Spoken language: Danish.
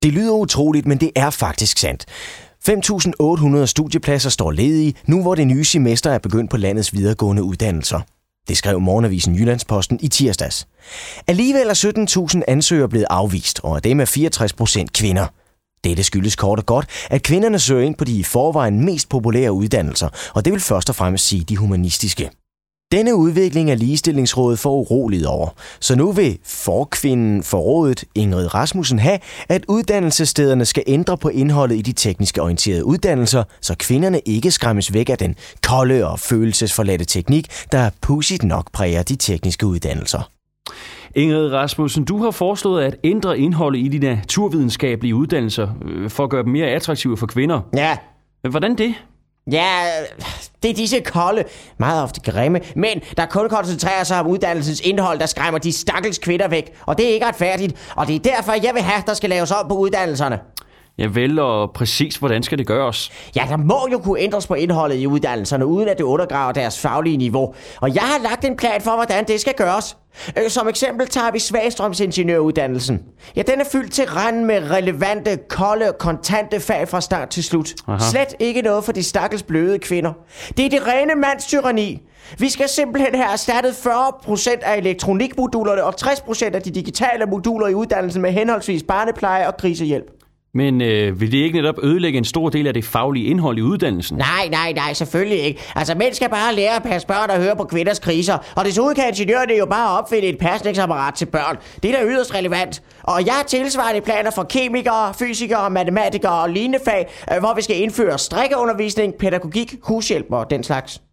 Det lyder utroligt, men det er faktisk sandt. 5.800 studiepladser står ledige, nu hvor det nye semester er begyndt på landets videregående uddannelser. Det skrev Morgenavisen Jyllandsposten i tirsdags. Alligevel er 17.000 ansøgere blevet afvist, og af dem er 64% kvinder. Dette skyldes kort og godt, at kvinderne søger ind på de i forvejen mest populære uddannelser, og det vil først og fremmest sige de humanistiske. Denne udvikling er Ligestillingsrådet for uroligt over, så nu vil forkvinden for rådet, Ingrid Rasmussen, have, at uddannelsesstederne skal ændre på indholdet i de teknisk orienterede uddannelser, så kvinderne ikke skræmmes væk af den kolde og følelsesforladte teknik, der pudsigt nok præger de tekniske uddannelser. Ingrid Rasmussen, du har foreslået at ændre indholdet i de naturvidenskabelige uddannelser for at gøre dem mere attraktive for kvinder. Ja. Hvordan det? Ja, det er disse kolde, meget ofte grimme, men der kun koncentrerer sig om uddannelsens indhold, der skræmmer de stakkels kvinder væk. Og det er ikke retfærdigt, og det er derfor, jeg vil have, der skal laves om på uddannelserne. Ja vel, og præcis hvordan skal det gøres? Ja, der må jo kunne ændres på indholdet i uddannelserne, uden at det undergraver deres faglige niveau. Og jeg har lagt en plan for, hvordan det skal gøres. Som eksempel tager vi Svagstrømsingeniøruddannelsen. Ja, den er fyldt til randen med relevante, kolde, kontante fag fra start til slut. Aha. Slet ikke noget for de stakkels bløde kvinder. Det er det rene mandstyranni. Vi skal simpelthen have erstattet 40% af elektronikmodulerne og 60% af de digitale moduler i uddannelsen med henholdsvis barnepleje og krisehjælp. Men vil det ikke netop ødelægge en stor del af det faglige indhold i uddannelsen? Nej, selvfølgelig ikke. Altså, mænd skal bare lære at passe børn og høre på kvinders kriser. Og desuden kan ingeniørerne jo bare opfinde et pasningsapparat til børn. Det er da yderst relevant. Og jeg har tilsvarende planer for kemikere, fysikere, matematikere og lignende fag, hvor vi skal indføre strikkeundervisning, pædagogik, hushjælp og den slags.